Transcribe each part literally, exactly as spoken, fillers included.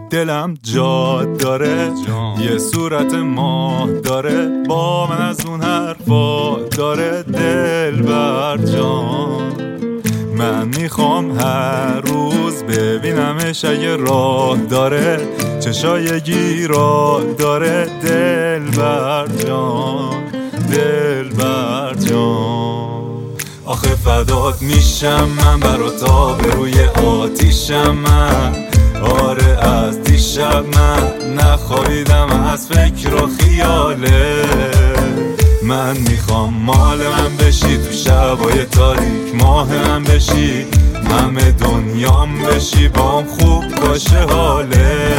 دلم جاد داره جان. یه صورت ماه داره با من از اون حرفا داره دلبر جان. من میخوام هر روز ببینمش اگه راه داره چشای گیرا داره دلبر جان دلبر جان. آخه فدات میشم من برا تا به روی آتیشم من. آره از دیشب من نخوابیدم از فکر و خیاله. من میخوام مال من بشی تو شبای تاریک ماه من بشی همه دنیام بشی بام خوب باشه حاله.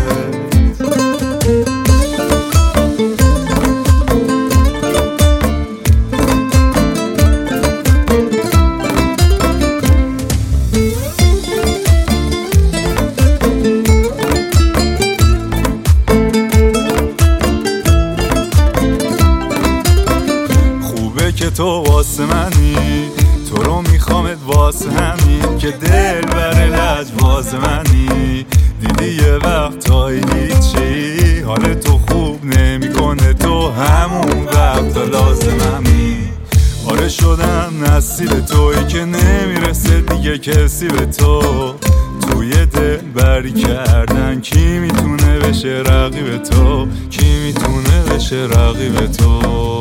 که تو واسه منی تو رو میخوامت واسه همین که دل بر لجواز منی. دیدی یه وقتایی هیچی حال تو خوب نمیکنه تو همون وقتا لازممی. آره شدم نصیب تویی که نمیرسه دیگه کسی به تو. توی دل بری کردن کی میتونه بشه رقیب تو کی میتونه بشه رقیب تو.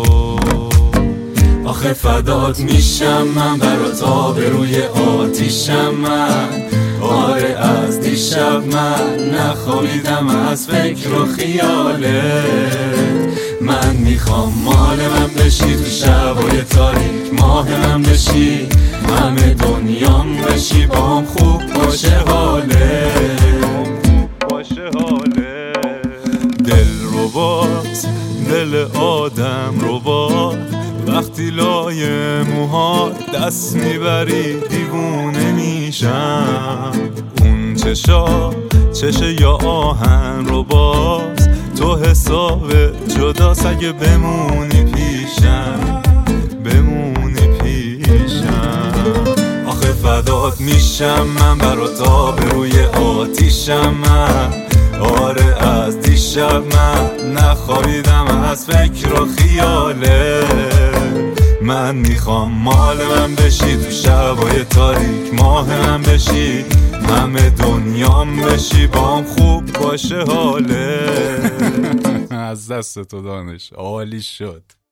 آخه فدات میشم من برا تا به روی آتیشم من. آره از دیشب من نخوابیدم از فکر و خیاله. من میخوام مال من بشی تو شبای تاریک ماه من بشی همه دنیام بشی بام خوب باشه حاله باشه حاله. دل رو باز دل آدم رو باز وقتی لای موها دست میبری دیوونه میشم. اون چشا چشه یا آهن رو باز تو حساب جدا سگه بمونی پیشم بمونی پیشم. آخه فدات میشم من برا تا به روی آتیشم من. آره از دیشب من نخوابیدم از فکر و خیاله. من میخوام مال من بشی تو شبای تاریک ماه من بشی همه دنیام بشی بام خوب باشه حاله. از دست تو دانش عالی شد.